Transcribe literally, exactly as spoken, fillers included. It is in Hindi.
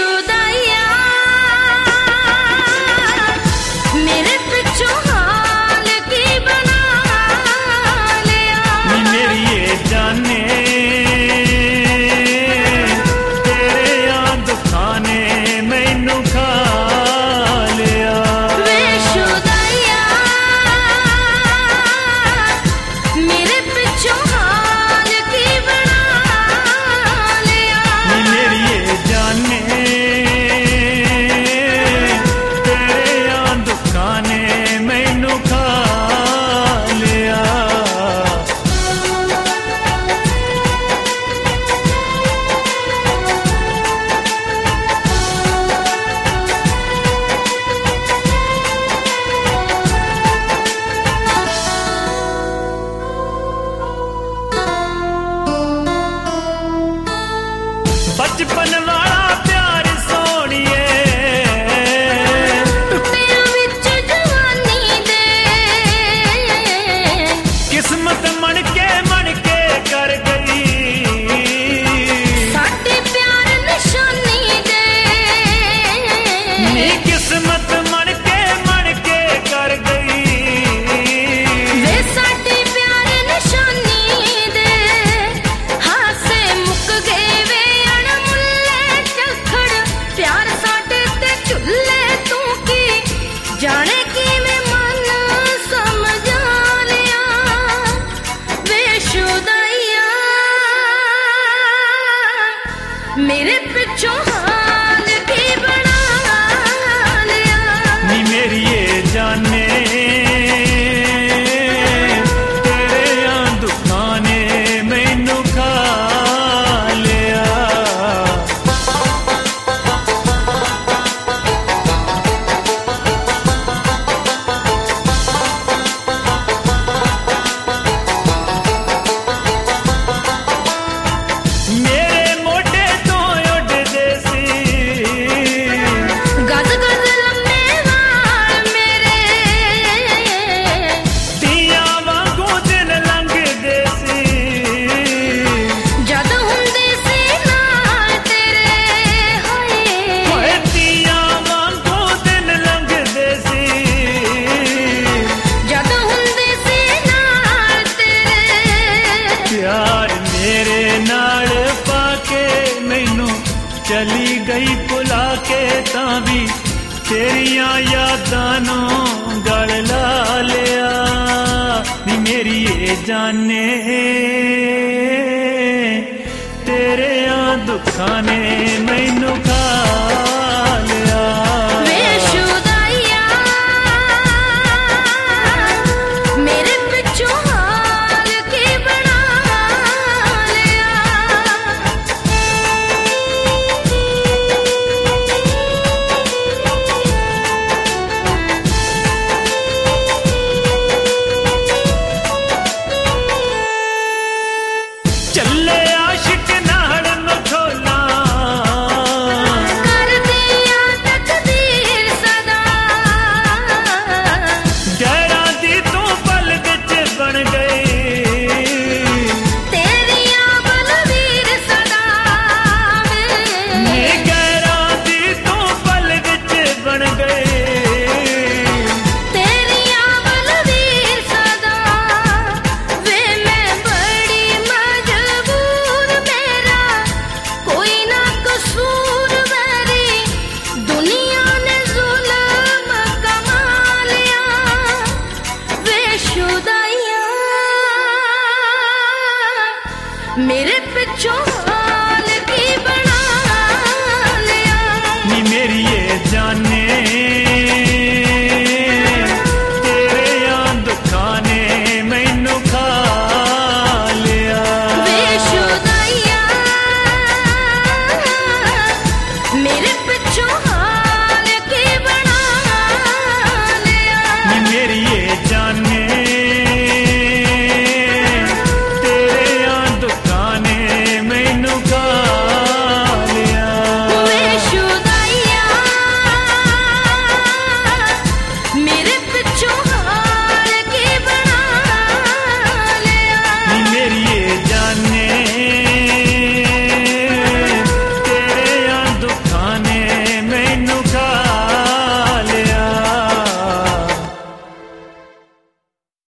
बेशुदाइया मेरे पिछों हाल की बना लिया। मेरी ये जाने तेरे याद खाने मैनू खा लिया। बेशुदाइया मेरे पिछों हाल की बना लिया। मेरी ये जाने तेरे याद खाने मैनू खा लिया। बचपन वाला प्यार सोनिए टुटिया विच जवानी दे किस्मत मन के मन के कर गई। साडे प्यार निशानी दे नी किस्मत मन के मन के कर गई। वे साडे प्यार निशानी दे हासे मुक गए वे अणमुल्ले चखड़ प्यार साडे ते चुल्ले तू की जाने की मैं मन समझा लिया। बेशुदाइया मेरे पिछों हाल की बना लिया। नी मेरी ये जाने तेरे याद खाने मैनू खा लिया। मेरे मोढे तो उड़दे सी गज गज लम्बे वाल मेरे तियां वांगू दिन लंघदे सी। जद हुंदे सी नाल तेरे हाय होए तियां वांगू दिन लंघदे सी। जद हुंदे सी नाल तेरे प्यार मेरे नाल पाके मैनू चली गई भुला के तां भी तेरियां यादां नू गल ला लिया। नी मेरी ये जाने तेरे दुखां ने मैनू खा लिया। बेशुदाइया मेरे पिछों हाल की बना लिया। चले आशिक नाल मखोला कर दिया तकदीर सदा गैरां दी तू पल विच बन गई। तेरिया बलवीर सदा नी गैरां दी तू पल विच बन गई। तेरिया बलवीर सदा वे मैं बड़ी मजबूर मेरा कोई ना कसूर मेरी दुनिया ने जुल्म कमा लिया। बेशुदाइया मेरे पिछों हाल की बना लिया। नी मेरी ये